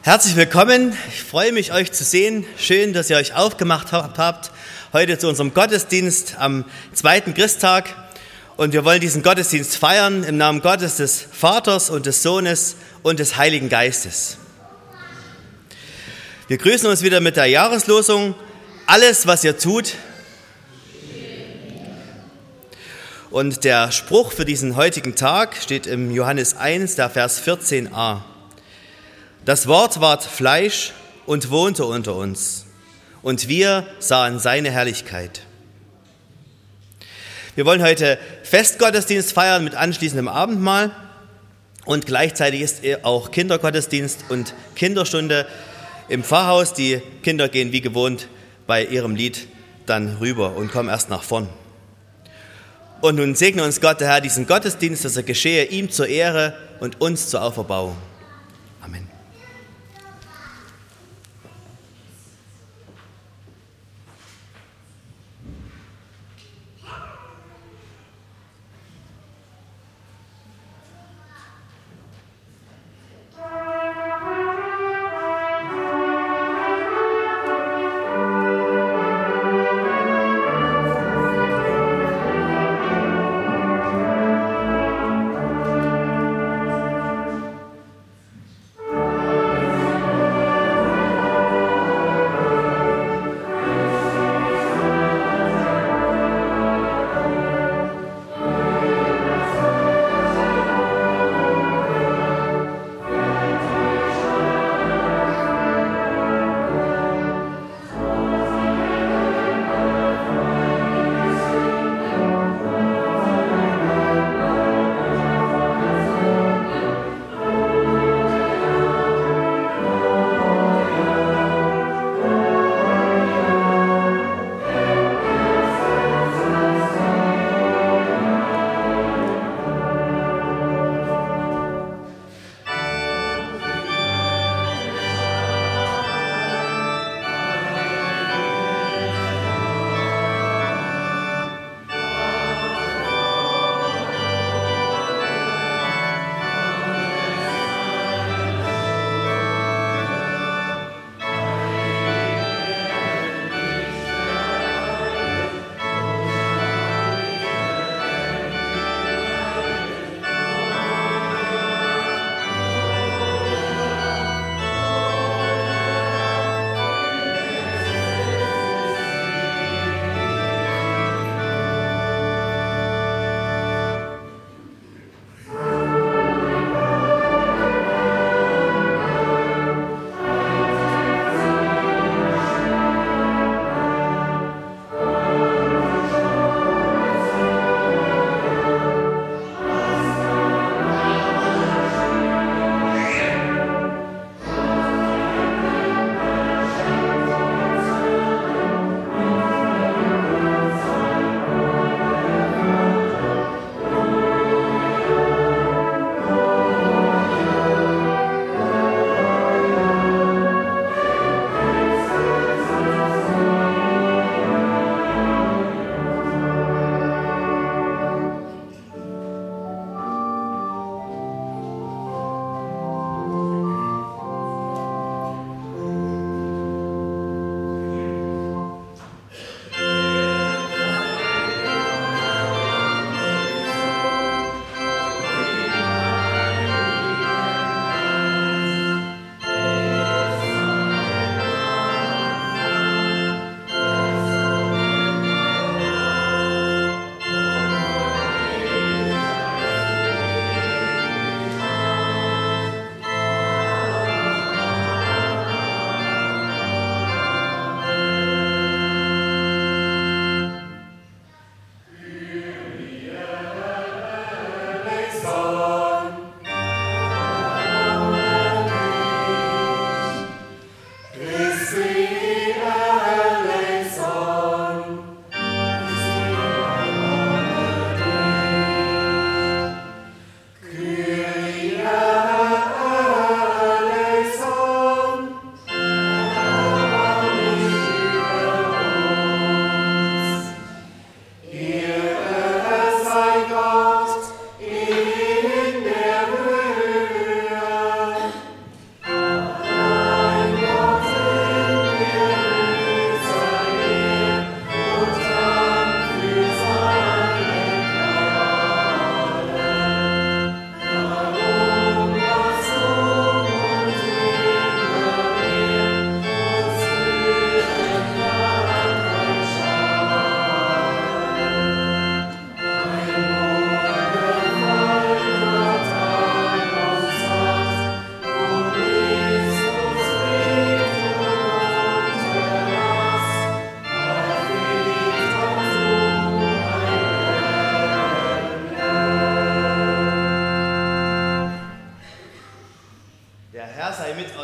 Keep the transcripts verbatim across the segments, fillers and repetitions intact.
Herzlich willkommen, ich freue mich, euch zu sehen. Schön, dass ihr euch aufgemacht habt, heute zu unserem Gottesdienst am zweiten Christtag. Und wir wollen diesen Gottesdienst feiern im Namen Gottes, des Vaters und des Sohnes und des Heiligen Geistes. Wir grüßen uns wieder mit der Jahreslosung. Alles, was ihr tut. Und der Spruch für diesen heutigen Tag steht im Johannes eins, der Vers vierzehn a. Das Wort ward Fleisch und wohnte unter uns, und wir sahen seine Herrlichkeit. Wir wollen heute Festgottesdienst feiern mit anschließendem Abendmahl und gleichzeitig ist auch Kindergottesdienst und Kinderstunde im Pfarrhaus. Die Kinder gehen wie gewohnt bei ihrem Lied dann rüber und kommen erst nach vorn. Und nun segne uns Gott, der Herr, diesen Gottesdienst, dass er geschehe ihm zur Ehre und uns zur Auferbauung. Amen.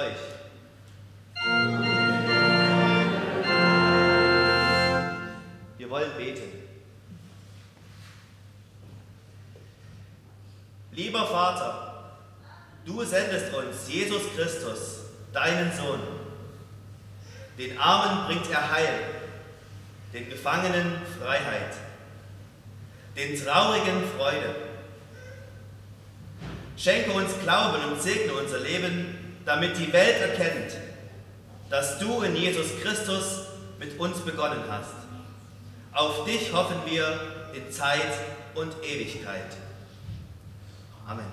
euch. Wir wollen beten. Lieber Vater, du sendest uns Jesus Christus, deinen Sohn. Den Armen bringt er Heil, den Gefangenen Freiheit, den Traurigen Freude. Schenke uns Glauben und segne unser Leben, damit die Welt erkennt, dass du in Jesus Christus mit uns begonnen hast. Auf dich hoffen wir in Zeit und Ewigkeit. Amen.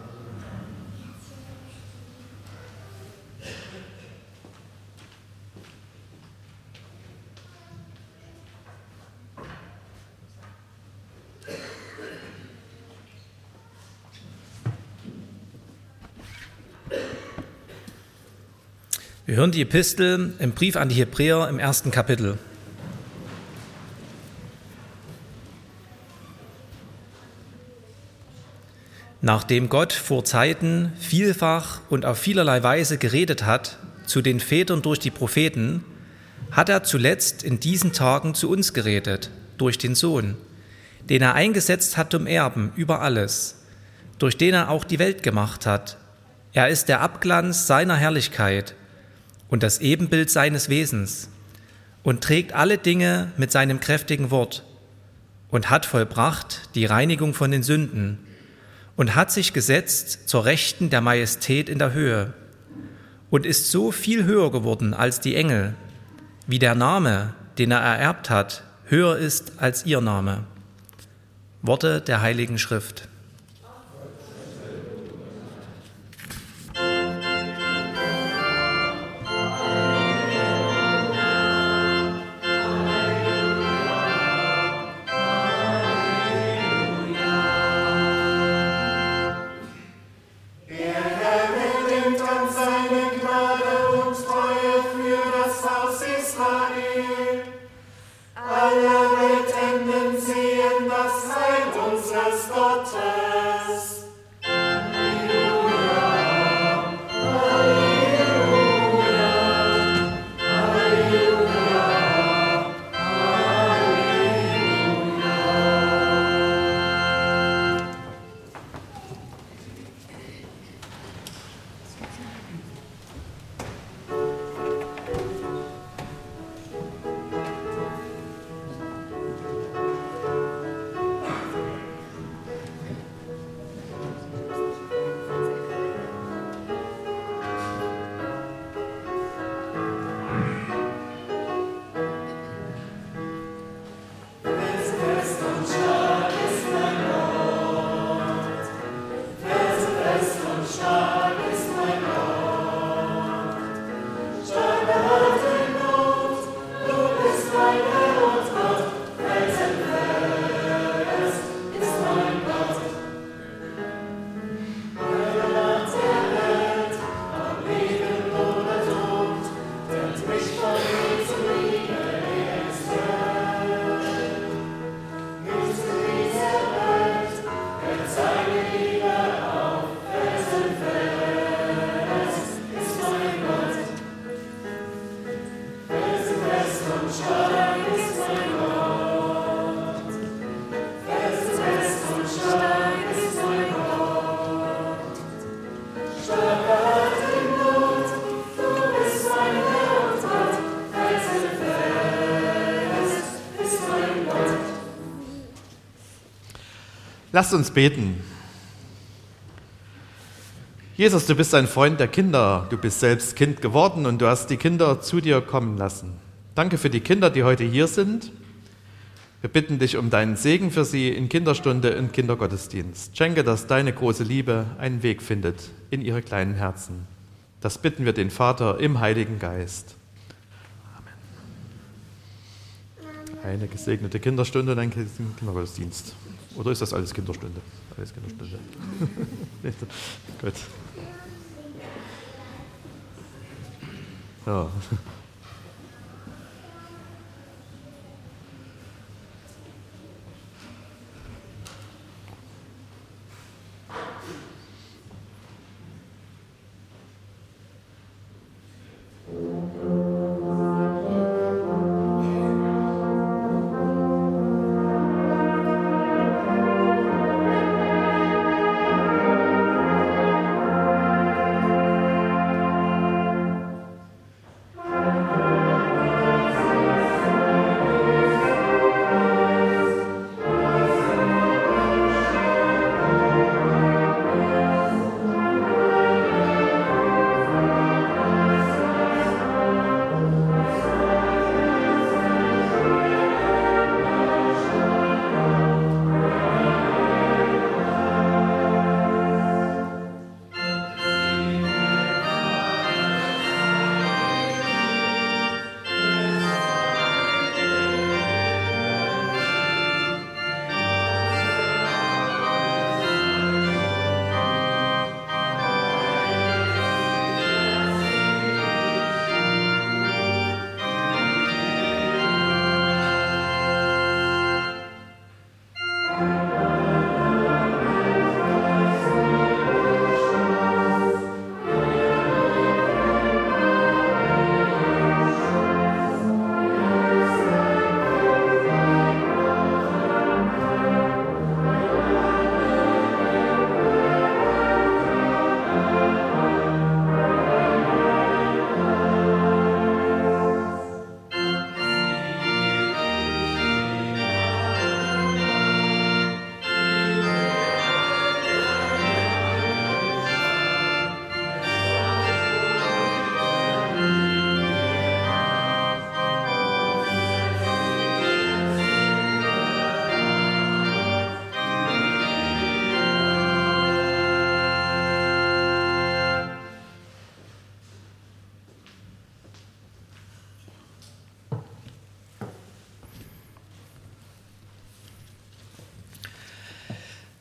Wir hören die Epistel im Brief an die Hebräer im ersten Kapitel. Nachdem Gott vor Zeiten vielfach und auf vielerlei Weise geredet hat zu den Vätern durch die Propheten, hat er zuletzt in diesen Tagen zu uns geredet, durch den Sohn, den er eingesetzt hat zum Erben über alles, durch den er auch die Welt gemacht hat. Er ist der Abglanz seiner Herrlichkeit und das Ebenbild seines Wesens und trägt alle Dinge mit seinem kräftigen Wort und hat vollbracht die Reinigung von den Sünden und hat sich gesetzt zur Rechten der Majestät in der Höhe und ist so viel höher geworden als die Engel, wie der Name, den er ererbt hat, höher ist als ihr Name. Worte der Heiligen Schrift. Lasst uns beten. Jesus, du bist ein Freund der Kinder. Du bist selbst Kind geworden und du hast die Kinder zu dir kommen lassen. Danke für die Kinder, die heute hier sind. Wir bitten dich um deinen Segen für sie in Kinderstunde und Kindergottesdienst. Schenke, dass deine große Liebe einen Weg findet in ihre kleinen Herzen. Das bitten wir den Vater im Heiligen Geist. Amen. Eine gesegnete Kinderstunde und ein Kindergottesdienst. Oder ist das alles Kinderstunde? Alles Kinderstunde. Gut. Ja.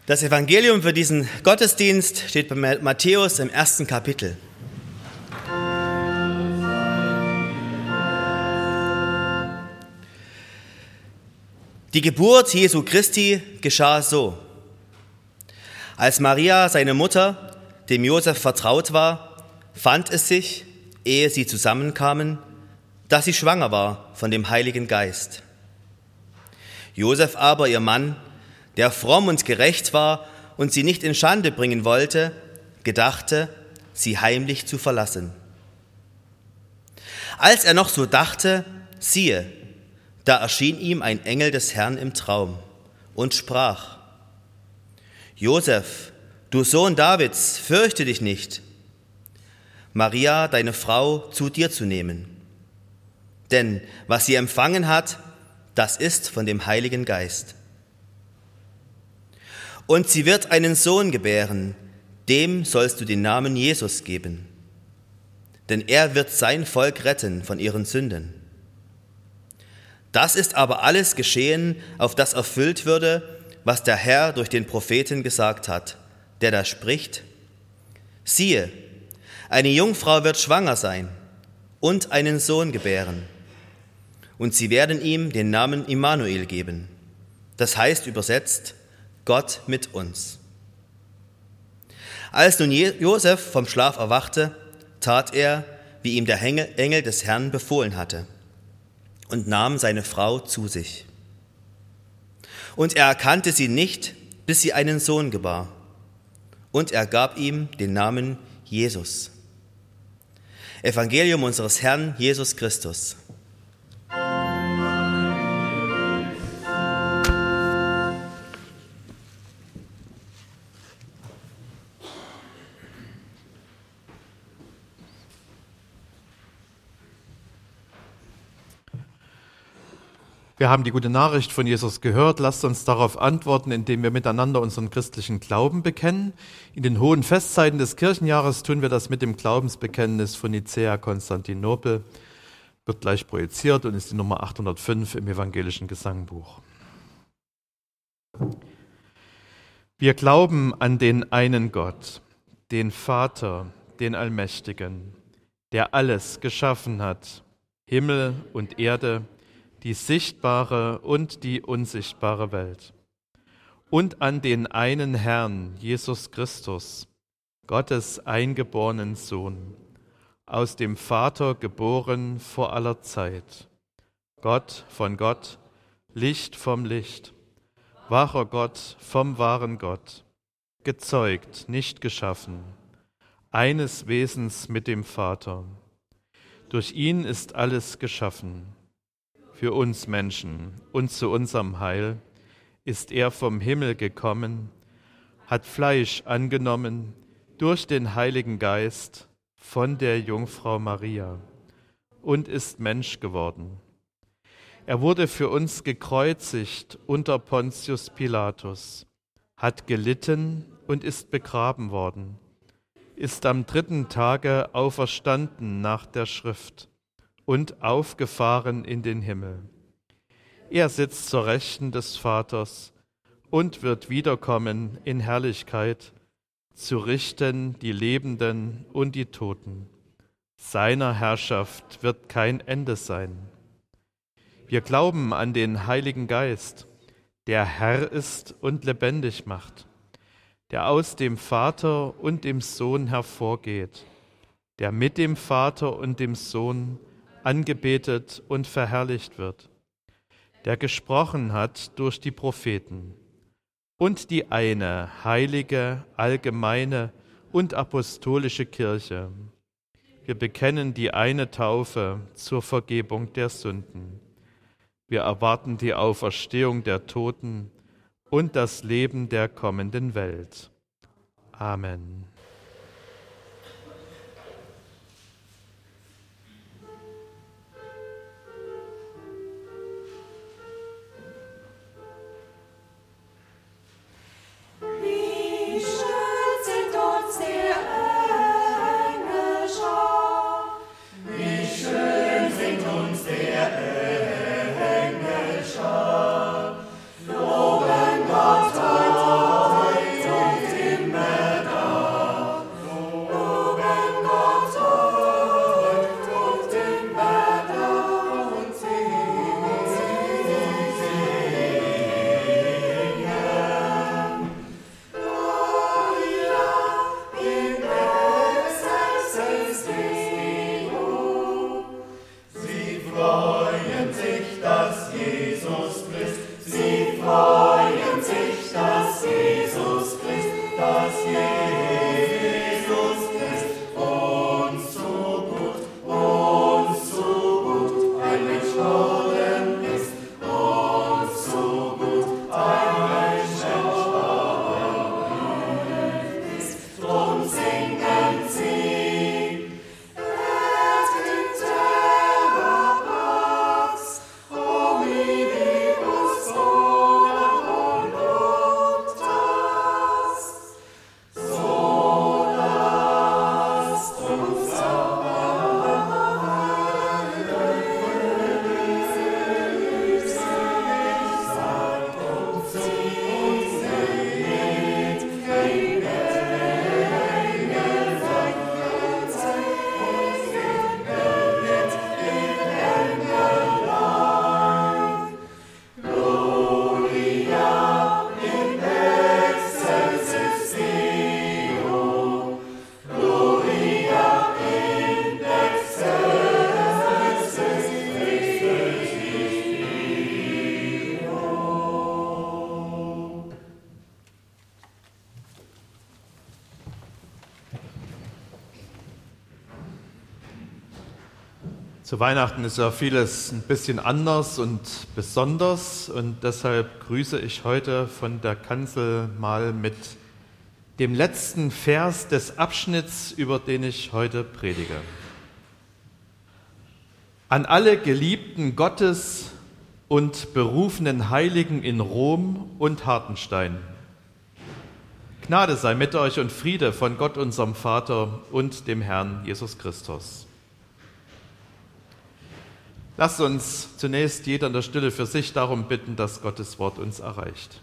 Das Evangelium für diesen Gottesdienst steht bei Matthäus im ersten Kapitel. Die Geburt Jesu Christi geschah so. Als Maria, seine Mutter, dem Josef vertraut war, fand es sich, ehe sie zusammenkamen, dass sie schwanger war von dem Heiligen Geist. Josef aber, ihr Mann, der fromm und gerecht war und sie nicht in Schande bringen wollte, gedachte, sie heimlich zu verlassen. Als er noch so dachte, siehe, da erschien ihm ein Engel des Herrn im Traum und sprach: Josef, du Sohn Davids, fürchte dich nicht, Maria, deine Frau, zu dir zu nehmen. Denn was sie empfangen hat, das ist von dem Heiligen Geist. Und sie wird einen Sohn gebären, dem sollst du den Namen Jesus geben. Denn er wird sein Volk retten von ihren Sünden. Das ist aber alles geschehen, auf das erfüllt würde, was der Herr durch den Propheten gesagt hat, der da spricht: Siehe, eine Jungfrau wird schwanger sein und einen Sohn gebären. Und sie werden ihm den Namen Immanuel geben. Das heißt übersetzt, Gott mit uns. Als nun Josef vom Schlaf erwachte, tat er, wie ihm der Engel des Herrn befohlen hatte, und nahm seine Frau zu sich. Und er erkannte sie nicht, bis sie einen Sohn gebar. Und er gab ihm den Namen Jesus. Evangelium unseres Herrn Jesus Christus. Wir haben die gute Nachricht von Jesus gehört. Lasst uns darauf antworten, indem wir miteinander unseren christlichen Glauben bekennen. In den hohen Festzeiten des Kirchenjahres tun wir das mit dem Glaubensbekenntnis von Nicäa Konstantinopel. Wird gleich projiziert und ist die Nummer achthundertfünf im evangelischen Gesangbuch. Wir glauben an den einen Gott, den Vater, den Allmächtigen, der alles geschaffen hat, Himmel und Erde, die sichtbare und die unsichtbare Welt. Und an den einen Herrn, Jesus Christus, Gottes eingeborenen Sohn, aus dem Vater geboren vor aller Zeit, Gott von Gott, Licht vom Licht, wahrer Gott vom wahren Gott, gezeugt, nicht geschaffen, eines Wesens mit dem Vater. Durch ihn ist alles geschaffen. Für uns Menschen und zu unserem Heil ist er vom Himmel gekommen, hat Fleisch angenommen durch den Heiligen Geist von der Jungfrau Maria und ist Mensch geworden. Er wurde für uns gekreuzigt unter Pontius Pilatus, hat gelitten und ist begraben worden, ist am dritten Tage auferstanden nach der Schrift und aufgefahren in den Himmel. Er sitzt zur Rechten des Vaters und wird wiederkommen in Herrlichkeit, zu richten die Lebenden und die Toten. Seiner Herrschaft wird kein Ende sein. Wir glauben an den Heiligen Geist, der Herr ist und lebendig macht, der aus dem Vater und dem Sohn hervorgeht, der mit dem Vater und dem Sohn angebetet und verherrlicht wird, der gesprochen hat durch die Propheten, und die eine heilige, allgemeine und apostolische Kirche. Wir bekennen die eine Taufe zur Vergebung der Sünden. Wir erwarten die Auferstehung der Toten und das Leben der kommenden Welt. Amen. Loben Gott, Zu Weihnachten ist ja vieles ein bisschen anders und besonders und deshalb grüße ich heute von der Kanzel mal mit dem letzten Vers des Abschnitts, über den ich heute predige. An alle Geliebten Gottes und berufenen Heiligen in Rom und Hartenstein. Gnade sei mit euch und Friede von Gott, unserem Vater und dem Herrn Jesus Christus. Lasst uns zunächst jeder in der Stille für sich darum bitten, dass Gottes Wort uns erreicht.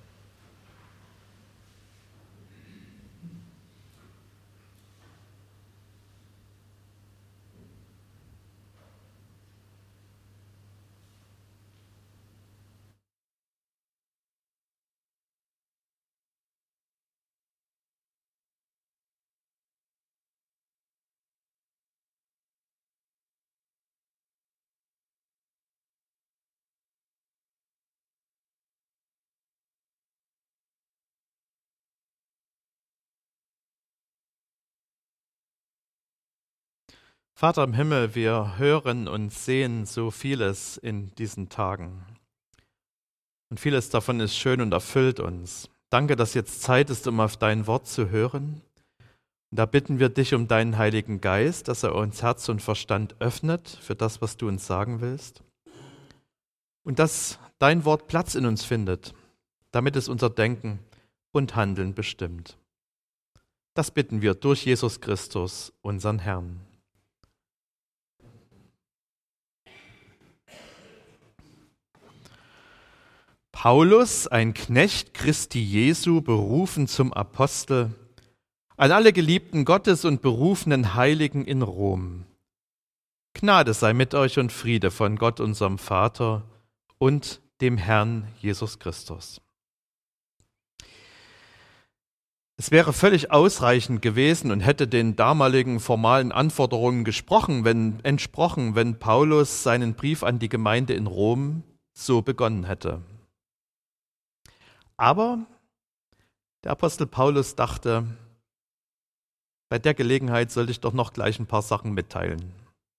Vater im Himmel, wir hören und sehen so vieles in diesen Tagen. Und vieles davon ist schön und erfüllt uns. Danke, dass jetzt Zeit ist, um auf dein Wort zu hören. Und da bitten wir dich um deinen Heiligen Geist, dass er uns Herz und Verstand öffnet für das, was du uns sagen willst. Und dass dein Wort Platz in uns findet, damit es unser Denken und Handeln bestimmt. Das bitten wir durch Jesus Christus, unseren Herrn. Paulus, ein Knecht Christi Jesu, berufen zum Apostel, an alle Geliebten Gottes und berufenen Heiligen in Rom. Gnade sei mit euch und Friede von Gott, unserem Vater und dem Herrn Jesus Christus. Es wäre völlig ausreichend gewesen und hätte den damaligen formalen Anforderungen gesprochen, wenn, entsprochen, wenn Paulus seinen Brief an die Gemeinde in Rom so begonnen hätte. Aber der Apostel Paulus dachte, bei der Gelegenheit sollte ich doch noch gleich ein paar Sachen mitteilen.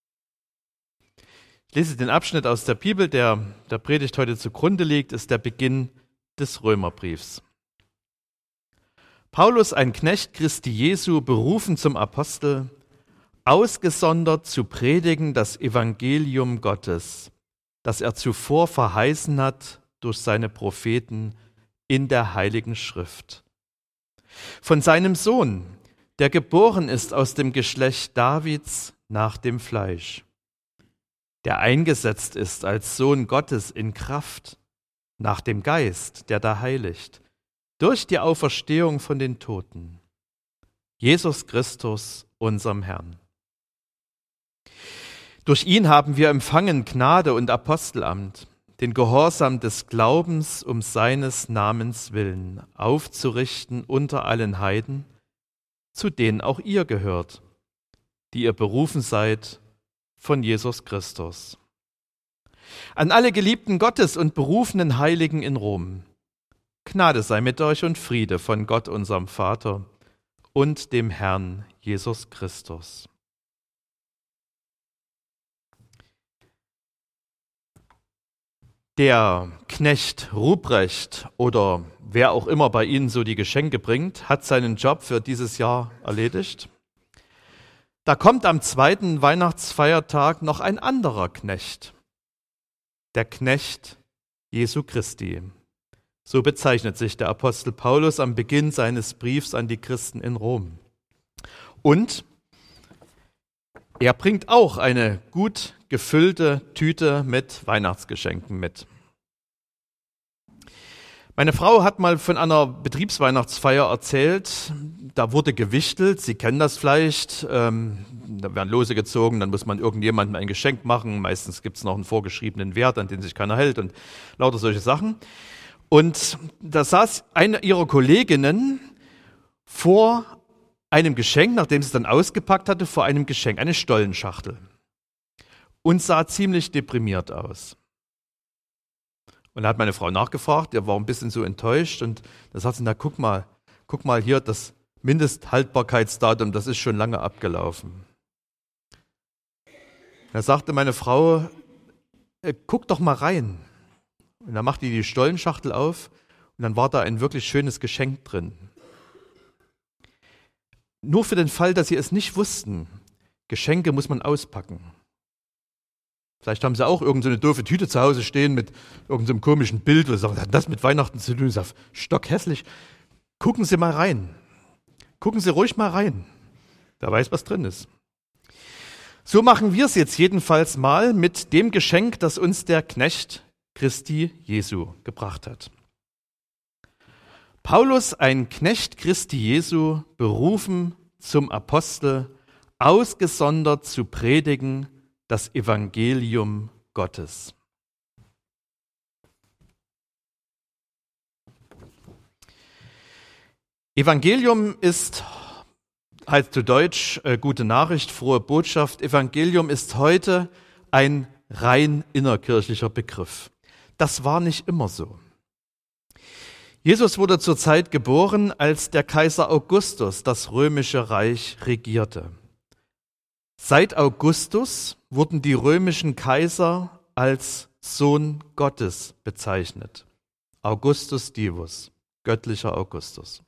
Ich lese den Abschnitt aus der Bibel, der der Predigt heute zugrunde liegt, ist der Beginn des Römerbriefs. Paulus, ein Knecht Christi Jesu, berufen zum Apostel, ausgesondert zu predigen das Evangelium Gottes, das er zuvor verheißen hat durch seine Propheten in der Heiligen Schrift. Von seinem Sohn, der geboren ist aus dem Geschlecht Davids nach dem Fleisch, der eingesetzt ist als Sohn Gottes in Kraft, nach dem Geist, der da heiligt, durch die Auferstehung von den Toten, Jesus Christus, unserem Herrn. Durch ihn haben wir empfangen Gnade und Apostelamt, den Gehorsam des Glaubens um seines Namens willen aufzurichten unter allen Heiden, zu denen auch ihr gehört, die ihr berufen seid von Jesus Christus. An alle Geliebten Gottes und berufenen Heiligen in Rom, Gnade sei mit euch und Friede von Gott, unserem Vater und dem Herrn Jesus Christus. Der Knecht Ruprecht oder wer auch immer bei Ihnen so die Geschenke bringt, hat seinen Job für dieses Jahr erledigt. Da kommt am zweiten Weihnachtsfeiertag noch ein anderer Knecht, der Knecht Jesu Christi. So bezeichnet sich der Apostel Paulus am Beginn seines Briefs an die Christen in Rom. Und er bringt auch eine gut gefüllte Tüte mit Weihnachtsgeschenken mit. Meine Frau hat mal von einer Betriebsweihnachtsfeier erzählt, da wurde gewichtelt, Sie kennen das vielleicht, ähm, da werden Lose gezogen, dann muss man irgendjemandem ein Geschenk machen, meistens gibt es noch einen vorgeschriebenen Wert, an den sich keiner hält und lauter solche Sachen. Und da saß eine ihrer Kolleginnen vor einem Geschenk, nachdem sie es dann ausgepackt hatte, vor einem Geschenk, eine Stollenschachtel. Und sah ziemlich deprimiert aus. Und da hat meine Frau nachgefragt, er war ein bisschen so enttäuscht und da sagt sie, na guck mal, guck mal hier, das Mindesthaltbarkeitsdatum, das ist schon lange abgelaufen. Da sagte meine Frau, äh, guck doch mal rein. Und dann machte die die Stollenschachtel auf und dann war da ein wirklich schönes Geschenk drin. Nur für den Fall, dass Sie es nicht wussten, Geschenke muss man auspacken. Vielleicht haben Sie auch irgendeine so doofe Tüte zu Hause stehen mit irgendeinem so komischen Bild, wo Sie sagen, was hat das mit Weihnachten zu tun? Das ist stockhässlich. Gucken Sie mal rein. Gucken Sie ruhig mal rein. Wer weiß, was drin ist. So machen wir es jetzt jedenfalls mal mit dem Geschenk, das uns der Knecht Christi Jesu gebracht hat. Paulus, ein Knecht Christi Jesu, berufen zum Apostel, ausgesondert zu predigen das Evangelium Gottes. Evangelium ist, heißt zu Deutsch, äh, gute Nachricht, frohe Botschaft. Evangelium ist heute ein rein innerkirchlicher Begriff. Das war nicht immer so. Jesus wurde zur Zeit geboren, als der Kaiser Augustus das römische Reich regierte. Seit Augustus wurden die römischen Kaiser als Sohn Gottes bezeichnet. Augustus Divus, göttlicher Augustus.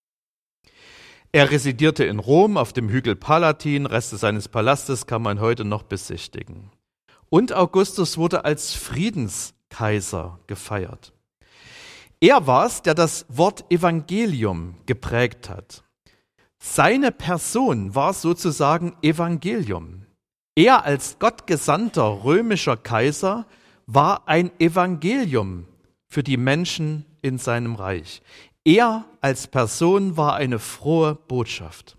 Er residierte in Rom auf dem Hügel Palatin, Reste seines Palastes kann man heute noch besichtigen. Und Augustus wurde als Friedenskaiser gefeiert. Er war es, der das Wort Evangelium geprägt hat. Seine Person war sozusagen Evangelium. Er als gottgesandter römischer Kaiser war ein Evangelium für die Menschen in seinem Reich. Er als Person war eine frohe Botschaft.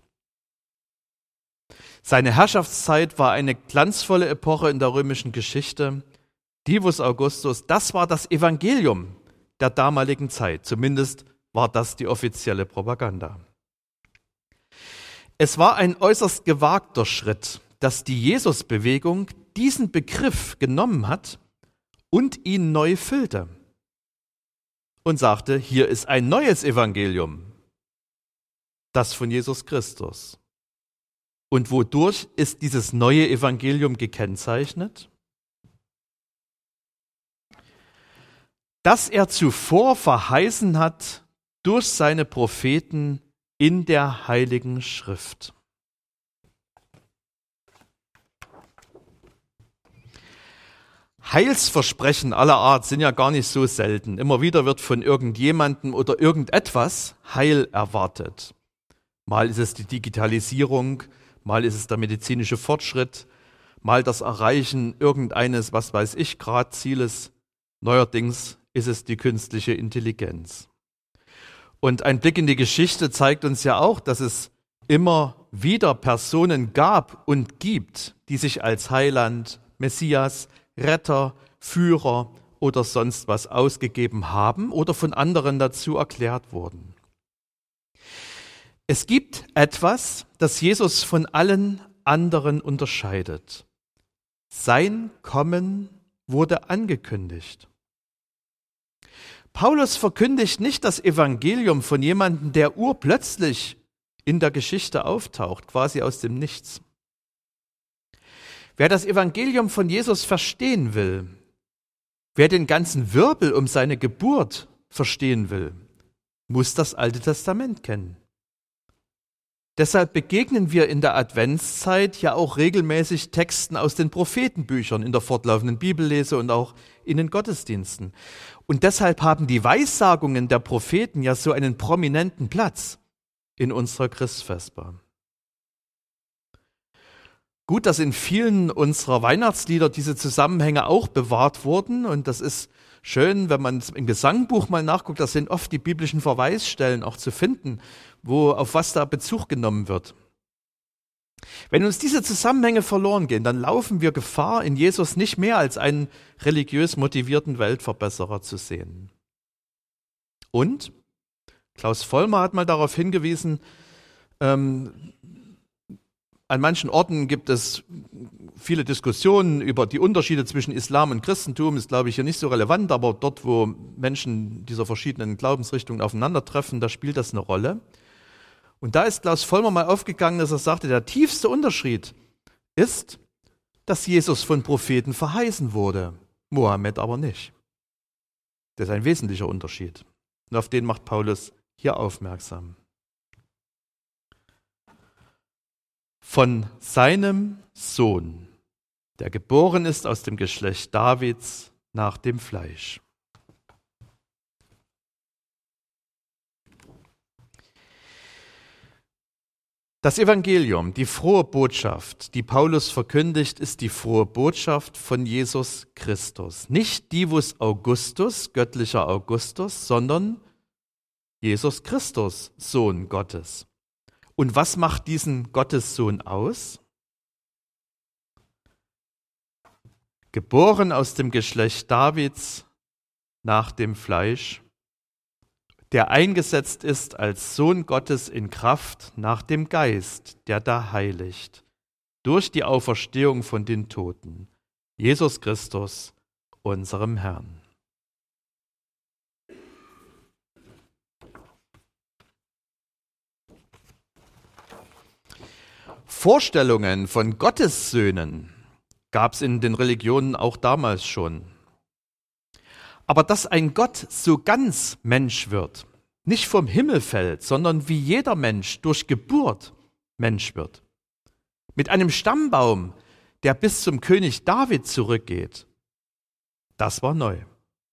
Seine Herrschaftszeit war eine glanzvolle Epoche in der römischen Geschichte. Divus Augustus, das war das Evangelium der damaligen Zeit. Zumindest war das die offizielle Propaganda. Es war ein äußerst gewagter Schritt, dass die Jesusbewegung diesen Begriff genommen hat und ihn neu füllte und sagte, hier ist ein neues Evangelium, das von Jesus Christus. Und wodurch ist dieses neue Evangelium gekennzeichnet? Dass er zuvor verheißen hat durch seine Propheten in der Heiligen Schrift. Heilsversprechen aller Art sind ja gar nicht so selten. Immer wieder wird von irgendjemandem oder irgendetwas Heil erwartet. Mal ist es die Digitalisierung, mal ist es der medizinische Fortschritt, mal das Erreichen irgendeines, was weiß ich, gerade Zieles. Neuerdings ist es die künstliche Intelligenz. Und ein Blick in die Geschichte zeigt uns ja auch, dass es immer wieder Personen gab und gibt, die sich als Heiland, Messias, Retter, Führer oder sonst was ausgegeben haben oder von anderen dazu erklärt wurden. Es gibt etwas, das Jesus von allen anderen unterscheidet. Sein Kommen wurde angekündigt. Paulus verkündigt nicht das Evangelium von jemandem, der urplötzlich in der Geschichte auftaucht, quasi aus dem Nichts. Wer das Evangelium von Jesus verstehen will, wer den ganzen Wirbel um seine Geburt verstehen will, muss das Alte Testament kennen. Deshalb begegnen wir in der Adventszeit ja auch regelmäßig Texten aus den Prophetenbüchern in der fortlaufenden Bibellese und auch in den Gottesdiensten. Und deshalb haben die Weissagungen der Propheten ja so einen prominenten Platz in unserer Christvesper. Gut, dass in vielen unserer Weihnachtslieder diese Zusammenhänge auch bewahrt wurden und das ist schön, wenn man im Gesangbuch mal nachguckt, da sind oft die biblischen Verweisstellen auch zu finden, wo auf was da Bezug genommen wird. Wenn uns diese Zusammenhänge verloren gehen, dann laufen wir Gefahr, in Jesus nicht mehr als einen religiös motivierten Weltverbesserer zu sehen. Und Klaus Vollmer hat mal darauf hingewiesen, ähm, an manchen Orten gibt es viele Diskussionen über die Unterschiede zwischen Islam und Christentum, ist, glaube ich, hier nicht so relevant, aber dort, wo Menschen dieser verschiedenen Glaubensrichtungen aufeinandertreffen, da spielt das eine Rolle. Und da ist Klaus Vollmer mal aufgegangen, dass er sagte, der tiefste Unterschied ist, dass Jesus von Propheten verheißen wurde, Mohammed aber nicht. Das ist ein wesentlicher Unterschied. Und auf den macht Paulus hier aufmerksam. Von seinem Sohn, der geboren ist aus dem Geschlecht Davids nach dem Fleisch. Das Evangelium, die frohe Botschaft, die Paulus verkündigt, ist die frohe Botschaft von Jesus Christus. Nicht Divus Augustus, göttlicher Augustus, sondern Jesus Christus, Sohn Gottes. Und was macht diesen Gottessohn aus? Geboren aus dem Geschlecht Davids nach dem Fleisch, der eingesetzt ist als Sohn Gottes in Kraft nach dem Geist, der da heiligt, durch die Auferstehung von den Toten, Jesus Christus, unserem Herrn. Vorstellungen von Gottessöhnen gab es in den Religionen auch damals schon. Aber dass ein Gott so ganz Mensch wird, nicht vom Himmel fällt, sondern wie jeder Mensch durch Geburt Mensch wird, mit einem Stammbaum, der bis zum König David zurückgeht, das war neu.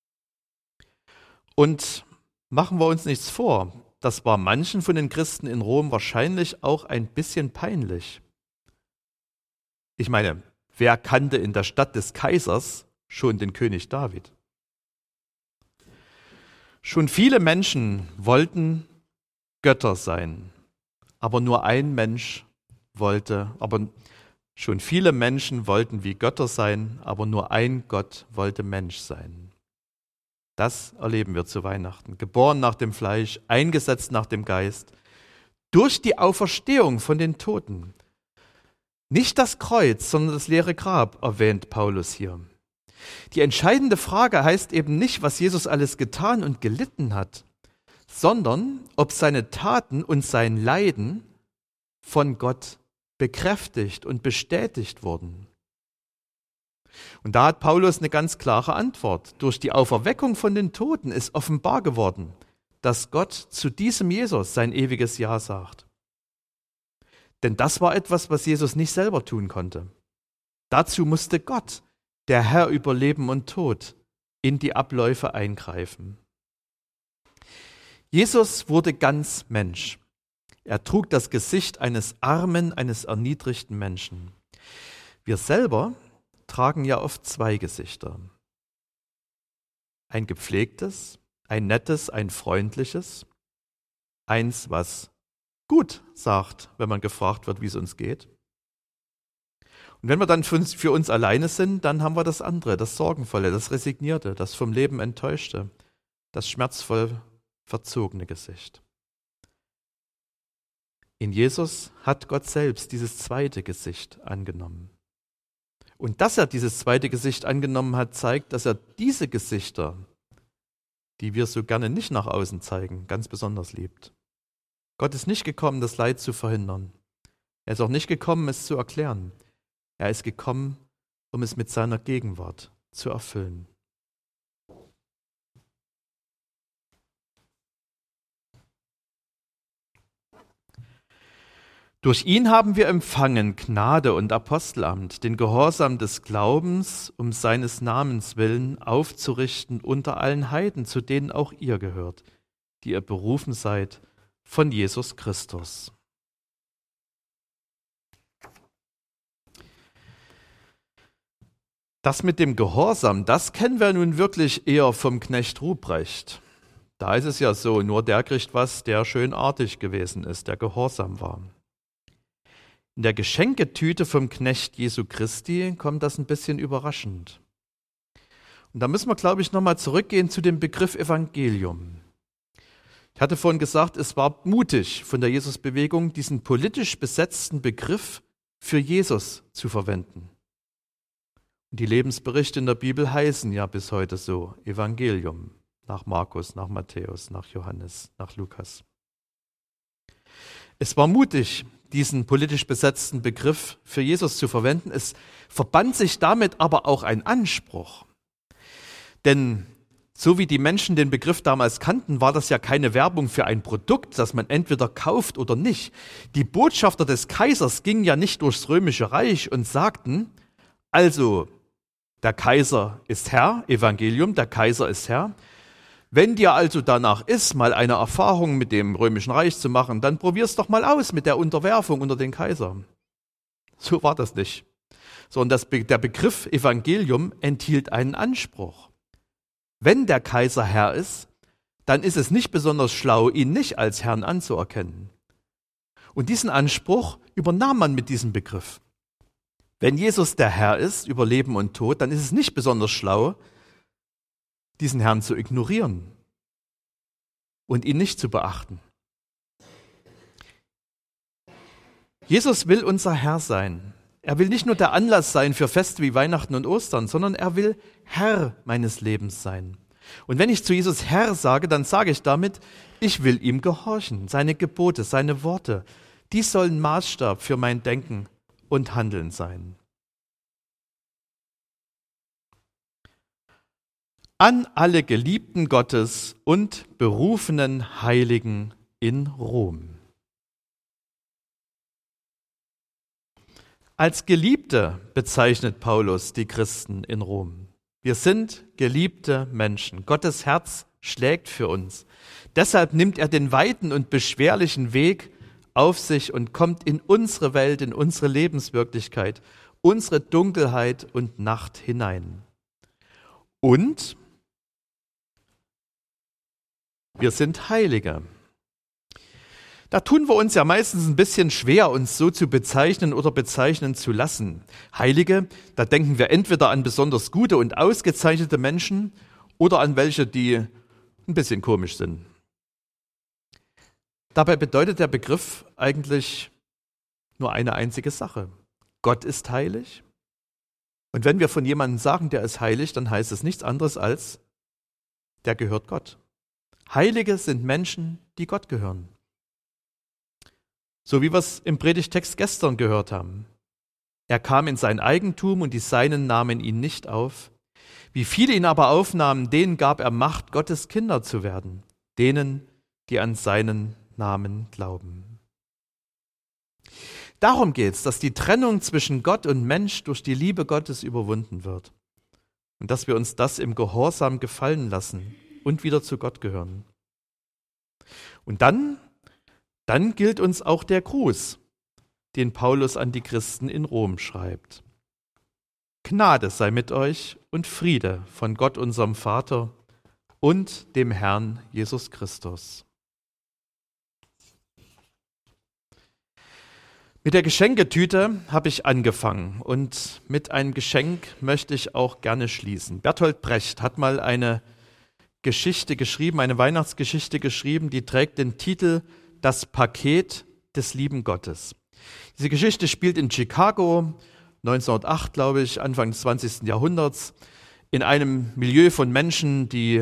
Und machen wir uns nichts vor, das war manchen von den Christen in Rom wahrscheinlich auch ein bisschen peinlich. Ich meine, wer kannte in der Stadt des Kaisers schon den König David? Schon viele Menschen wollten Götter sein, aber nur ein Mensch wollte, aber schon viele Menschen wollten wie Götter sein, aber nur ein Gott wollte Mensch sein. Das erleben wir zu Weihnachten. Geboren nach dem Fleisch, eingesetzt nach dem Geist, durch die Auferstehung von den Toten. Nicht das Kreuz, sondern das leere Grab erwähnt Paulus hier. Die entscheidende Frage heißt eben nicht, was Jesus alles getan und gelitten hat, sondern ob seine Taten und sein Leiden von Gott bekräftigt und bestätigt wurden. Und da hat Paulus eine ganz klare Antwort. Durch die Auferweckung von den Toten ist offenbar geworden, dass Gott zu diesem Jesus sein ewiges Ja sagt. Denn das war etwas, was Jesus nicht selber tun konnte. Dazu musste Gott, der Herr über Leben und Tod, in die Abläufe eingreifen. Jesus wurde ganz Mensch. Er trug das Gesicht eines armen, eines erniedrigten Menschen. Wir selber tragen ja oft zwei Gesichter. Ein gepflegtes, ein nettes, ein freundliches. Eins, was gut sagt, wenn man gefragt wird, wie es uns geht. Und wenn wir dann für uns, für uns alleine sind, dann haben wir das andere, das Sorgenvolle, das Resignierte, das vom Leben Enttäuschte, das schmerzvoll verzogene Gesicht. In Jesus hat Gott selbst dieses zweite Gesicht angenommen. Und dass er dieses zweite Gesicht angenommen hat, zeigt, dass er diese Gesichter, die wir so gerne nicht nach außen zeigen, ganz besonders liebt. Gott ist nicht gekommen, das Leid zu verhindern. Er ist auch nicht gekommen, es zu erklären. Er ist gekommen, um es mit seiner Gegenwart zu erfüllen. Durch ihn haben wir empfangen Gnade und Apostelamt, den Gehorsam des Glaubens, um seines Namens willen aufzurichten unter allen Heiden, zu denen auch ihr gehört, die ihr berufen seid von Jesus Christus. Das mit dem Gehorsam, das kennen wir nun wirklich eher vom Knecht Ruprecht. Da ist es ja so, nur der kriegt was, der schön artig gewesen ist, der gehorsam war. In der Geschenketüte vom Knecht Jesu Christi kommt das ein bisschen überraschend. Und da müssen wir, glaube ich, nochmal zurückgehen zu dem Begriff Evangelium. Ich hatte vorhin gesagt, es war mutig von der Jesusbewegung, diesen politisch besetzten Begriff für Jesus zu verwenden. Und die Lebensberichte in der Bibel heißen ja bis heute so Evangelium, nach Markus, nach Matthäus, nach Johannes, nach Lukas. Es war mutig, diesen politisch besetzten Begriff für Jesus zu verwenden. Es verband sich damit aber auch ein Anspruch. Denn so wie die Menschen den Begriff damals kannten, war das ja keine Werbung für ein Produkt, das man entweder kauft oder nicht. Die Botschafter des Kaisers gingen ja nicht durchs Römische Reich und sagten, also der Kaiser ist Herr, Evangelium, der Kaiser ist Herr. Wenn dir also danach ist, mal eine Erfahrung mit dem Römischen Reich zu machen, dann probier's doch mal aus mit der Unterwerfung unter den Kaiser. So war das nicht. Sondern das, der Begriff Evangelium enthielt einen Anspruch. Wenn der Kaiser Herr ist, dann ist es nicht besonders schlau, ihn nicht als Herrn anzuerkennen. Und diesen Anspruch übernahm man mit diesem Begriff. Wenn Jesus der Herr ist über Leben und Tod, dann ist es nicht besonders schlau, diesen Herrn zu ignorieren und ihn nicht zu beachten. Jesus will unser Herr sein. Er will nicht nur der Anlass sein für Feste wie Weihnachten und Ostern, sondern er will Herr meines Lebens sein. Und wenn ich zu Jesus Herr sage, dann sage ich damit, ich will ihm gehorchen, seine Gebote, seine Worte. Die sollen Maßstab für mein Denken und Handeln sein. An alle Geliebten Gottes und berufenen Heiligen in Rom. Als Geliebte bezeichnet Paulus die Christen in Rom. Wir sind geliebte Menschen. Gottes Herz schlägt für uns. Deshalb nimmt er den weiten und beschwerlichen Weg auf sich und kommt in unsere Welt, in unsere Lebenswirklichkeit, unsere Dunkelheit und Nacht hinein. Und wir sind Heilige. Da tun wir uns ja meistens ein bisschen schwer, uns so zu bezeichnen oder bezeichnen zu lassen. Heilige, da denken wir entweder an besonders gute und ausgezeichnete Menschen oder an welche, die ein bisschen komisch sind. Dabei bedeutet der Begriff eigentlich nur eine einzige Sache. Gott ist heilig. Und wenn wir von jemandem sagen, der ist heilig, dann heißt es nichts anderes als, der gehört Gott. Heilige sind Menschen, die Gott gehören. So wie wir es im Predigtext gestern gehört haben. Er kam in sein Eigentum und die Seinen nahmen ihn nicht auf. Wie viele ihn aber aufnahmen, denen gab er Macht, Gottes Kinder zu werden, denen, die an seinen Namen glauben. Darum geht es, dass die Trennung zwischen Gott und Mensch durch die Liebe Gottes überwunden wird und dass wir uns das im Gehorsam gefallen lassen und wieder zu Gott gehören. Und dann Dann gilt uns auch der Gruß, den Paulus an die Christen in Rom schreibt. Gnade sei mit euch und Friede von Gott unserem Vater und dem Herrn Jesus Christus. Mit der Geschenketüte habe ich angefangen und mit einem Geschenk möchte ich auch gerne schließen. Bertolt Brecht hat mal eine Geschichte geschrieben, eine Weihnachtsgeschichte geschrieben, die trägt den Titel Das Paket des lieben Gottes. Diese Geschichte spielt in Chicago, neunzehnhundertacht, glaube ich, Anfang des zwanzigsten Jahrhunderts, in einem Milieu von Menschen, die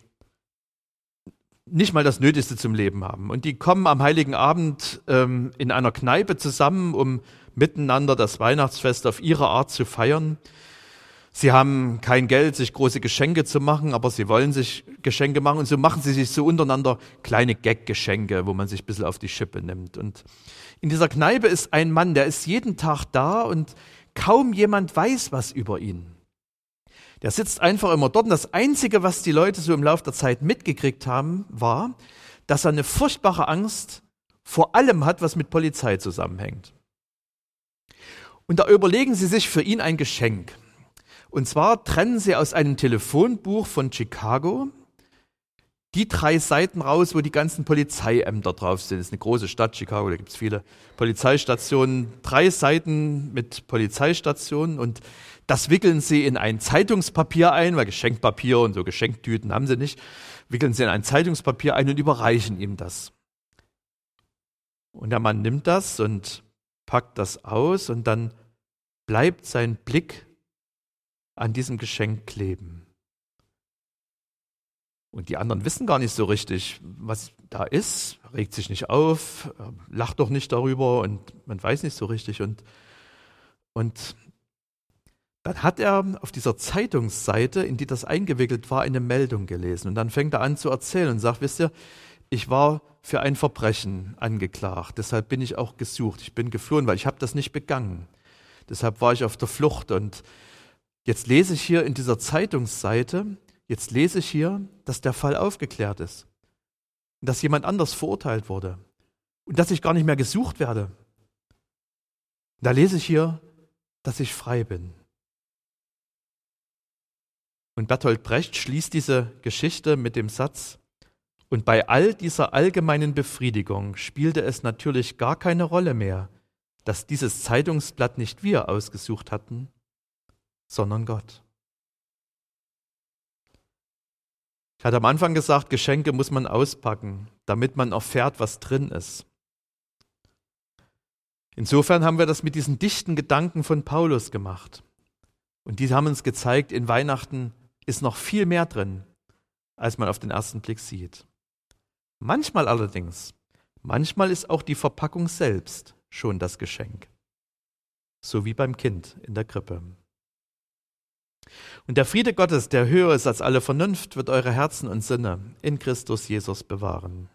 nicht mal das Nötigste zum Leben haben. Und die kommen am Heiligen Abend ähm, in einer Kneipe zusammen, um miteinander das Weihnachtsfest auf ihre Art zu feiern. Sie haben kein Geld, sich große Geschenke zu machen, aber sie wollen sich Geschenke machen und so machen sie sich so untereinander kleine Gag-Geschenke, wo man sich ein bisschen auf die Schippe nimmt. Und in dieser Kneipe ist ein Mann, der ist jeden Tag da und kaum jemand weiß was über ihn. Der sitzt einfach immer dort und das Einzige, was die Leute so im Laufe der Zeit mitgekriegt haben, war, dass er eine furchtbare Angst vor allem hat, was mit Polizei zusammenhängt. Und da überlegen sie sich für ihn ein Geschenk. Und zwar trennen sie aus einem Telefonbuch von Chicago die drei Seiten raus, wo die ganzen Polizeiämter drauf sind. Das ist eine große Stadt, Chicago, da gibt es viele Polizeistationen. Drei Seiten mit Polizeistationen und das wickeln sie in ein Zeitungspapier ein, weil Geschenkpapier und so Geschenktüten haben sie nicht. Wickeln sie in ein Zeitungspapier ein und überreichen ihm das. Und der Mann nimmt das und packt das aus und dann bleibt sein Blick an diesem Geschenk kleben. Und die anderen wissen gar nicht so richtig, was da ist, regt sich nicht auf, lacht doch nicht darüber und man weiß nicht so richtig. Und, und dann hat er auf dieser Zeitungsseite, in die das eingewickelt war, eine Meldung gelesen. Und dann fängt er an zu erzählen und sagt, wisst ihr, ich war für ein Verbrechen angeklagt, deshalb bin ich auch gesucht. Ich bin geflohen, weil ich habe das nicht begangen. Deshalb war ich auf der Flucht. Und jetzt lese ich hier in dieser Zeitungsseite, jetzt lese ich hier, dass der Fall aufgeklärt ist. Und dass jemand anders verurteilt wurde. Und dass ich gar nicht mehr gesucht werde. Da lese ich hier, dass ich frei bin. Und Bertolt Brecht schließt diese Geschichte mit dem Satz: Und bei all dieser allgemeinen Befriedigung spielte es natürlich gar keine Rolle mehr, dass dieses Zeitungsblatt nicht wir ausgesucht hatten, sondern Gott. Ich hatte am Anfang gesagt, Geschenke muss man auspacken, damit man erfährt, was drin ist. Insofern haben wir das mit diesen dichten Gedanken von Paulus gemacht. Und die haben uns gezeigt, in Weihnachten ist noch viel mehr drin, als man auf den ersten Blick sieht. Manchmal allerdings, manchmal ist auch die Verpackung selbst schon das Geschenk. So wie beim Kind in der Krippe. Und der Friede Gottes, der höher ist als alle Vernunft, wird eure Herzen und Sinne in Christus Jesus bewahren.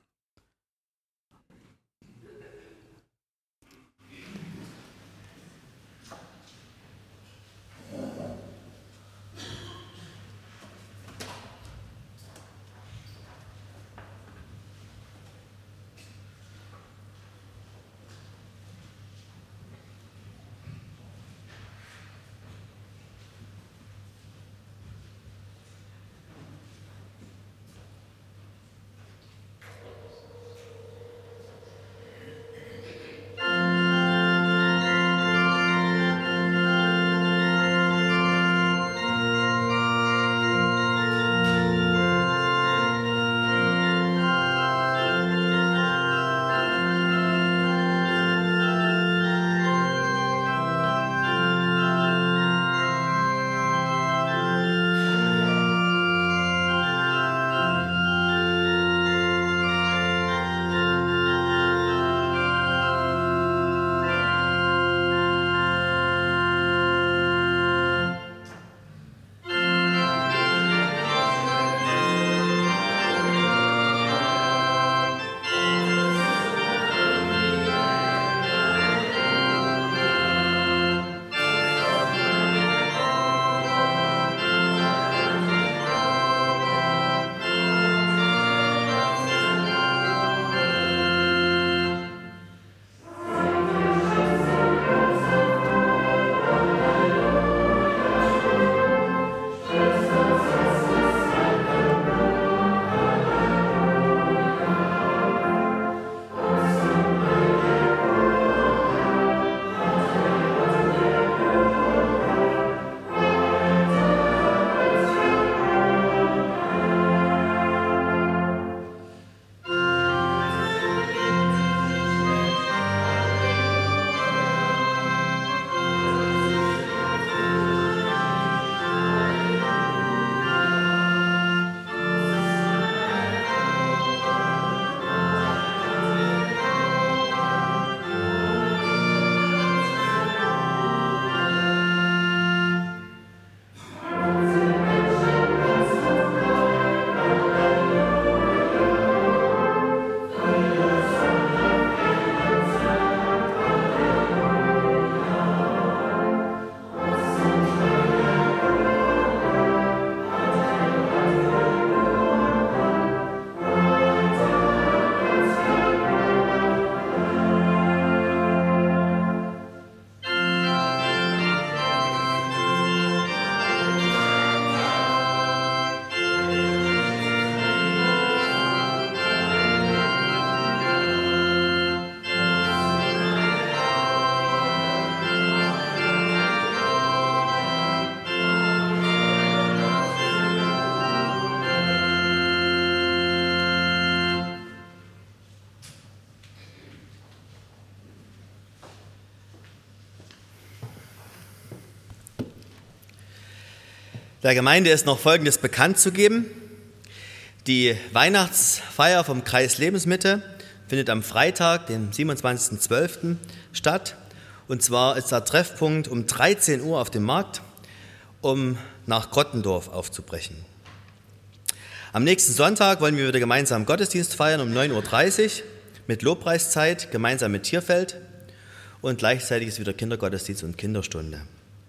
Der Gemeinde ist noch Folgendes bekannt zu geben. Die Weihnachtsfeier vom Kreis Lebensmitte findet am Freitag, den siebenundzwanzigsten zwölften statt. Und zwar ist der Treffpunkt um dreizehn Uhr auf dem Markt, um nach Grottendorf aufzubrechen. Am nächsten Sonntag wollen wir wieder gemeinsam Gottesdienst feiern um neun Uhr dreißig mit Lobpreiszeit, gemeinsam mit Tierfeld. Und gleichzeitig ist wieder Kindergottesdienst und Kinderstunde.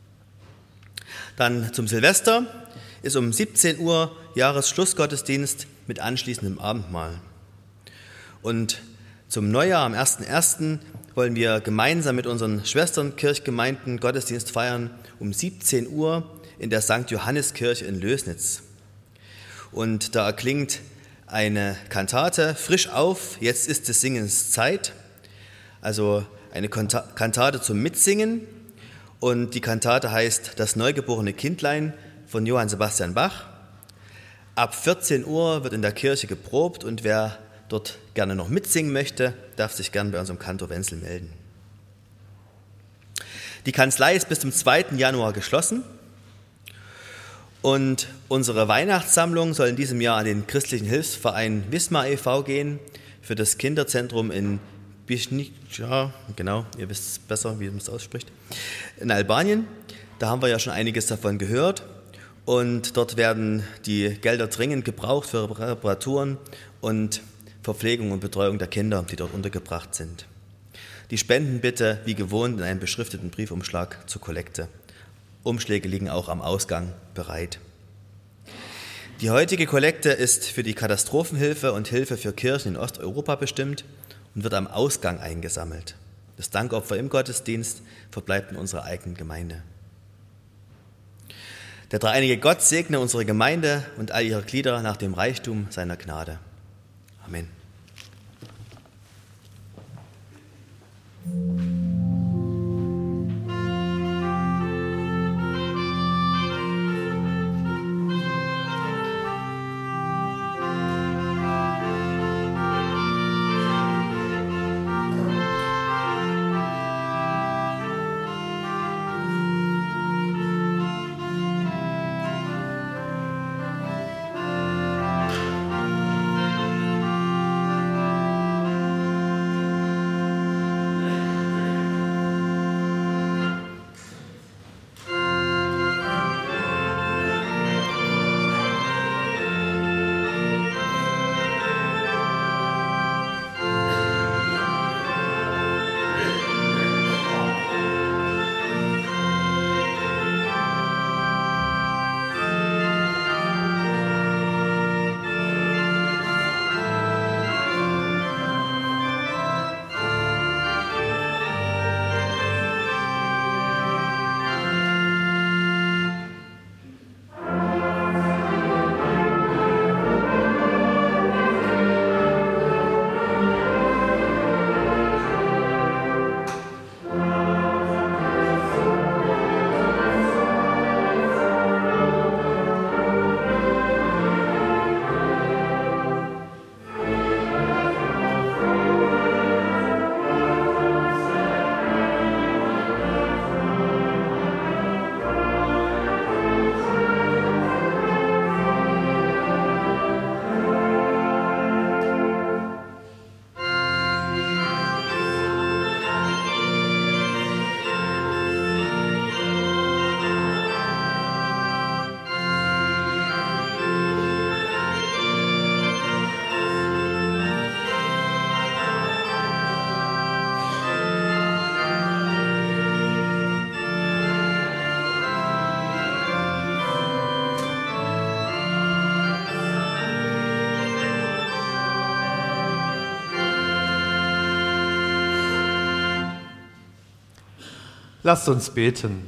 Dann zum Silvester ist um siebzehn Uhr Jahresschlussgottesdienst mit anschließendem Abendmahl. Und zum Neujahr am ersten ersten wollen wir gemeinsam mit unseren Schwesternkirchgemeinden Gottesdienst feiern um siebzehn Uhr in der Sankt Johanniskirche in Lößnitz. Und da erklingt eine Kantate, frisch auf, jetzt ist des Singens Zeit, also eine Kantate zum Mitsingen. Und die Kantate heißt Das neugeborene Kindlein von Johann Sebastian Bach. Ab vierzehn Uhr wird in der Kirche geprobt und wer dort gerne noch mitsingen möchte, darf sich gerne bei unserem Kantor Wenzel melden. Die Kanzlei ist bis zum zweiten Januar geschlossen und unsere Weihnachtssammlung soll in diesem Jahr an den christlichen Hilfsverein Wismar e V gehen für das Kinderzentrum in Bišnica, genau, ihr wisst es besser, wie man es ausspricht, in Albanien. Da haben wir ja schon einiges davon gehört und dort werden die Gelder dringend gebraucht für Reparaturen und Verpflegung und Betreuung der Kinder, die dort untergebracht sind. Die Spenden bitte wie gewohnt in einem beschrifteten Briefumschlag zur Kollekte. Umschläge liegen auch am Ausgang bereit. Die heutige Kollekte ist für die Katastrophenhilfe und Hilfe für Kirchen in Osteuropa bestimmt und wird am Ausgang eingesammelt. Das Dankopfer im Gottesdienst verbleibt in unserer eigenen Gemeinde. Der dreieinige Gott segne unsere Gemeinde und all ihre Glieder nach dem Reichtum seiner Gnade. Amen. Lasst uns beten.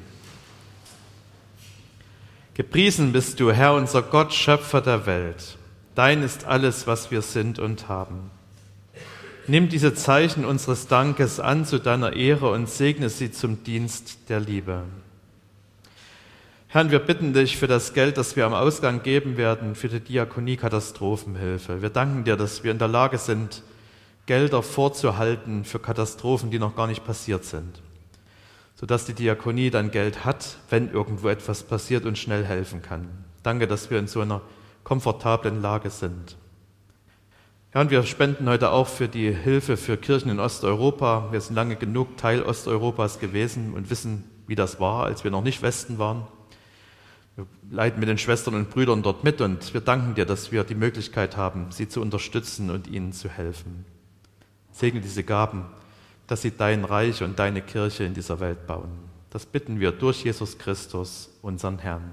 Gepriesen bist du, Herr, unser Gott, Schöpfer der Welt. Dein ist alles, was wir sind und haben. Nimm diese Zeichen unseres Dankes an zu deiner Ehre und segne sie zum Dienst der Liebe. Herr, wir bitten dich für das Geld, das wir am Ausgang geben werden, für die Diakonie Katastrophenhilfe. Wir danken dir, dass wir in der Lage sind, Gelder vorzuhalten für Katastrophen, die noch gar nicht passiert sind, sodass die Diakonie dann Geld hat, wenn irgendwo etwas passiert und schnell helfen kann. Danke, dass wir in so einer komfortablen Lage sind. Ja, und wir spenden heute auch für die Hilfe für Kirchen in Osteuropa. Wir sind lange genug Teil Osteuropas gewesen und wissen, wie das war, als wir noch nicht Westen waren. Wir leiden mit den Schwestern und Brüdern dort mit und wir danken dir, dass wir die Möglichkeit haben, sie zu unterstützen und ihnen zu helfen. Segne diese Gaben, dass sie dein Reich und deine Kirche in dieser Welt bauen. Das bitten wir durch Jesus Christus, unseren Herrn.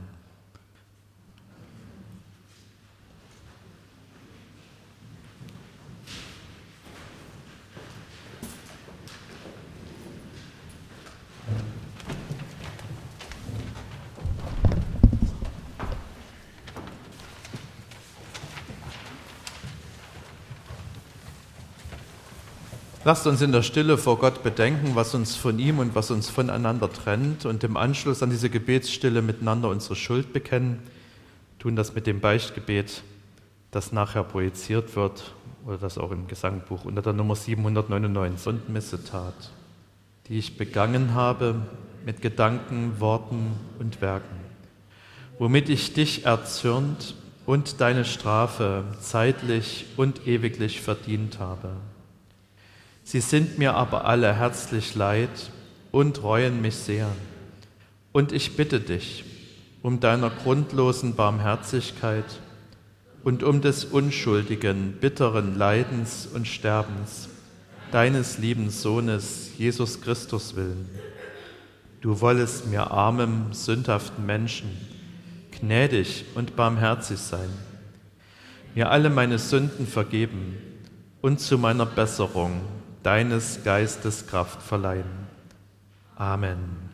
Lasst uns in der Stille vor Gott bedenken, was uns von ihm und was uns voneinander trennt und im Anschluss an diese Gebetsstille miteinander unsere Schuld bekennen. Wir tun das mit dem Beichtgebet, das nachher projiziert wird oder das auch im Gesangbuch unter der Nummer siebenhundertneunundneunzig, Sündenmissetat, die ich begangen habe mit Gedanken, Worten und Werken, womit ich dich erzürnt und deine Strafe zeitlich und ewiglich verdient habe. Sie sind mir aber alle herzlich leid und reuen mich sehr. Und ich bitte dich um deiner grundlosen Barmherzigkeit und um des unschuldigen, bitteren Leidens und Sterbens deines lieben Sohnes Jesus Christus willen. Du wollest mir armem, sündhaften Menschen gnädig und barmherzig sein, mir alle meine Sünden vergeben und zu meiner Besserung deines Geistes Kraft verleihen. Amen.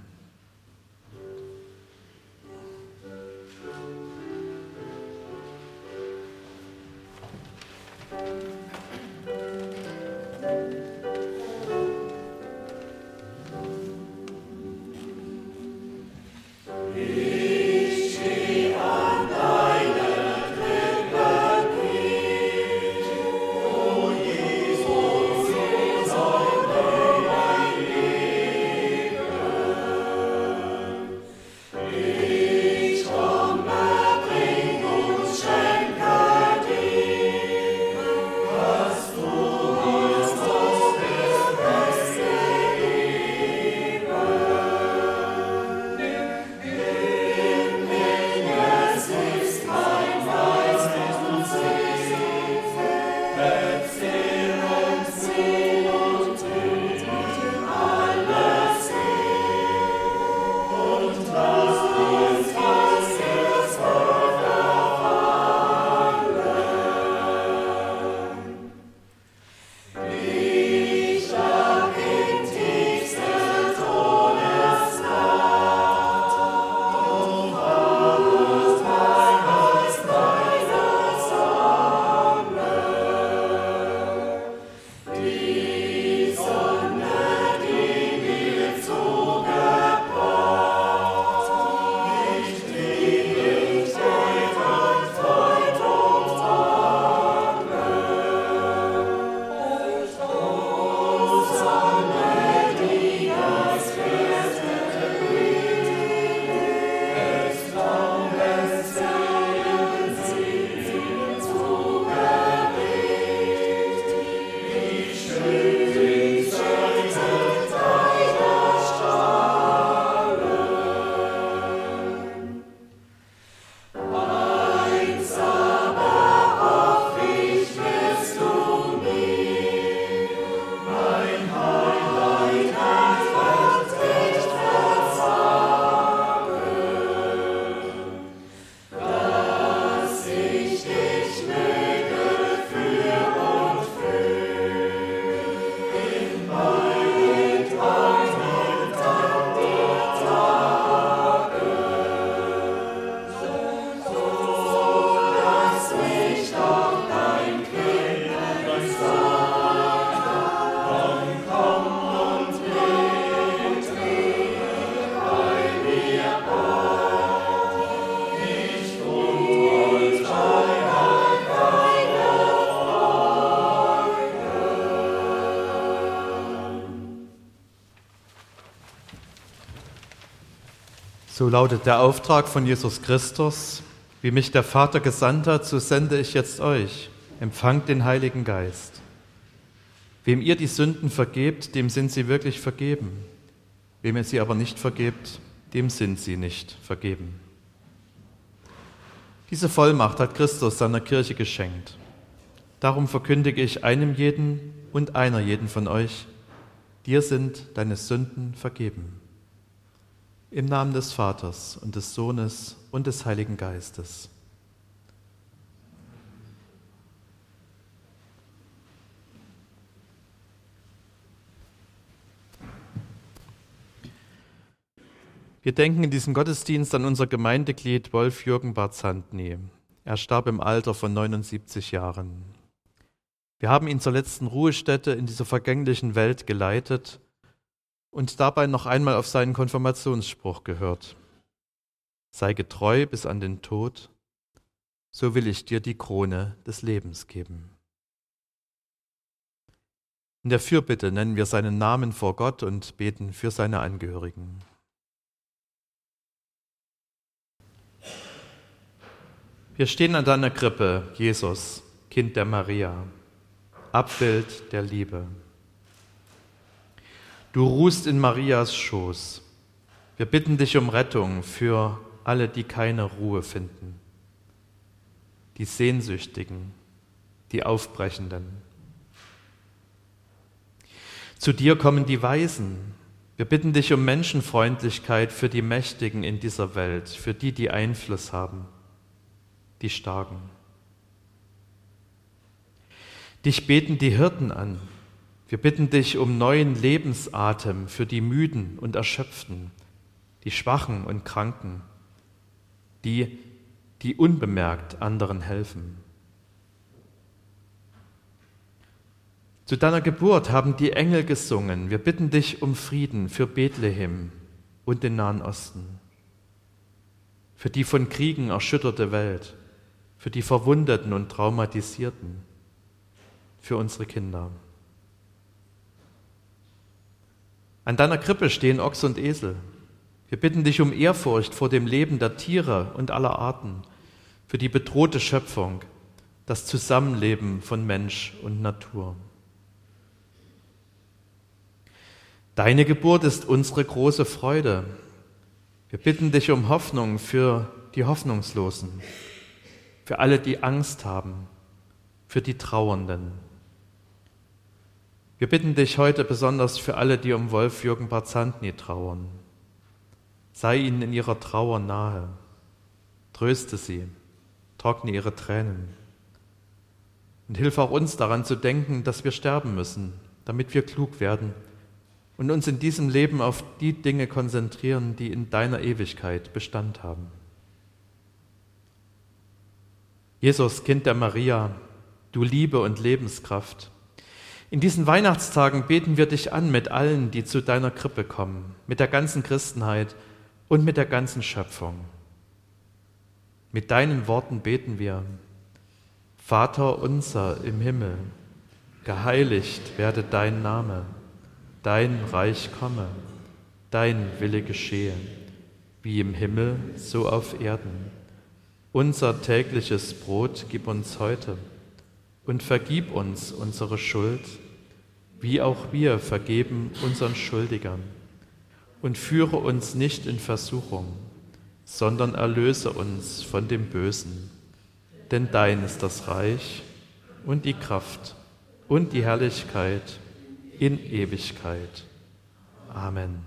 So lautet der Auftrag von Jesus Christus. Wie mich der Vater gesandt hat, so sende ich jetzt euch. Empfangt den Heiligen Geist. Wem ihr die Sünden vergebt, dem sind sie wirklich vergeben. Wem ihr sie aber nicht vergebt, dem sind sie nicht vergeben. Diese Vollmacht hat Christus seiner Kirche geschenkt. Darum verkündige ich einem jeden und einer jeden von euch, dir sind deine Sünden vergeben. Im Namen des Vaters und des Sohnes und des Heiligen Geistes. Wir denken in diesem Gottesdienst an unser Gemeindeglied Wolf-Jürgen Barzantny. Er starb im Alter von neunundsiebzig Jahren. Wir haben ihn zur letzten Ruhestätte in dieser vergänglichen Welt geleitet und dabei noch einmal auf seinen Konfirmationsspruch gehört. Sei getreu bis an den Tod, so will ich dir die Krone des Lebens geben. In der Fürbitte nennen wir seinen Namen vor Gott und beten für seine Angehörigen. Wir stehen an deiner Krippe, Jesus, Kind der Maria, Abbild der Liebe. Du ruhst in Marias Schoß. Wir bitten dich um Rettung für alle, die keine Ruhe finden, die Sehnsüchtigen, die Aufbrechenden. Zu dir kommen die Weisen. Wir bitten dich um Menschenfreundlichkeit für die Mächtigen in dieser Welt, für die, die Einfluss haben, die Starken. Dich beten die Hirten an. Wir bitten dich um neuen Lebensatem für die Müden und Erschöpften, die Schwachen und Kranken, die, die unbemerkt anderen helfen. Zu deiner Geburt haben die Engel gesungen. Wir bitten dich um Frieden für Bethlehem und den Nahen Osten, für die von Kriegen erschütterte Welt, für die Verwundeten und Traumatisierten, für unsere Kinder. An deiner Krippe stehen Ochs und Esel. Wir bitten dich um Ehrfurcht vor dem Leben der Tiere und aller Arten, für die bedrohte Schöpfung, das Zusammenleben von Mensch und Natur. Deine Geburt ist unsere große Freude. Wir bitten dich um Hoffnung für die Hoffnungslosen, für alle, die Angst haben, für die Trauernden. Wir bitten dich heute besonders für alle, die um Wolf-Jürgen Barzantny trauern. Sei ihnen in ihrer Trauer nahe, tröste sie, trockne ihre Tränen und hilf auch uns daran zu denken, dass wir sterben müssen, damit wir klug werden und uns in diesem Leben auf die Dinge konzentrieren, die in deiner Ewigkeit Bestand haben. Jesus, Kind der Maria, du Liebe und Lebenskraft, in diesen Weihnachtstagen beten wir dich an mit allen, die zu deiner Krippe kommen, mit der ganzen Christenheit und mit der ganzen Schöpfung. Mit deinen Worten beten wir: Vater unser im Himmel, geheiligt werde dein Name, dein Reich komme, dein Wille geschehe, wie im Himmel, so auf Erden. Unser tägliches Brot gib uns heute und vergib uns unsere Schuld, wie auch wir vergeben unseren Schuldigern. Und führe uns nicht in Versuchung, sondern erlöse uns von dem Bösen. Denn dein ist das Reich und die Kraft und die Herrlichkeit in Ewigkeit. Amen.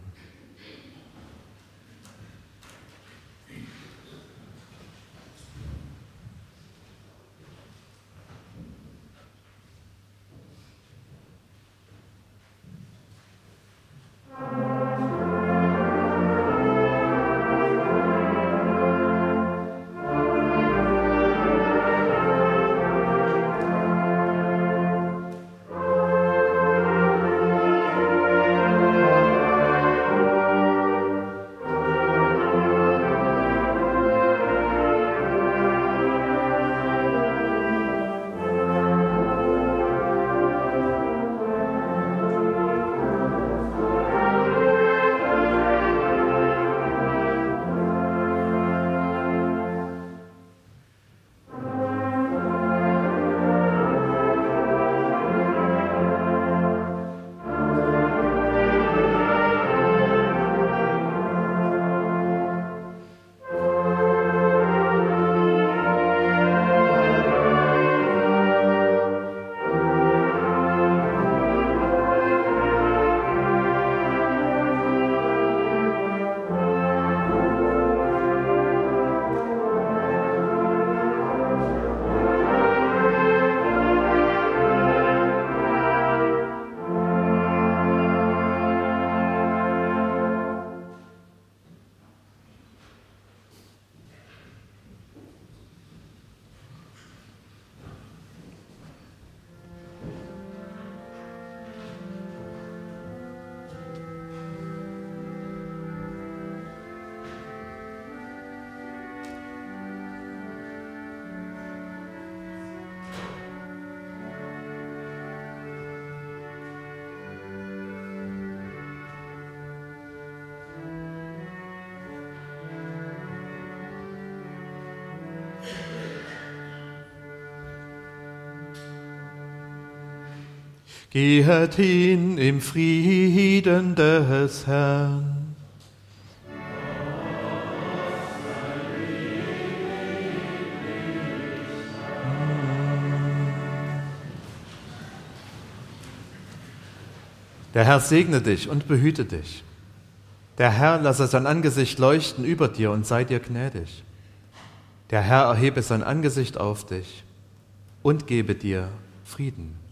Gehet hin im Frieden des Herrn. Der Herr segne dich und behüte dich. Der Herr lasse sein Angesicht leuchten über dir und sei dir gnädig. Der Herr erhebe sein Angesicht auf dich und gebe dir Frieden.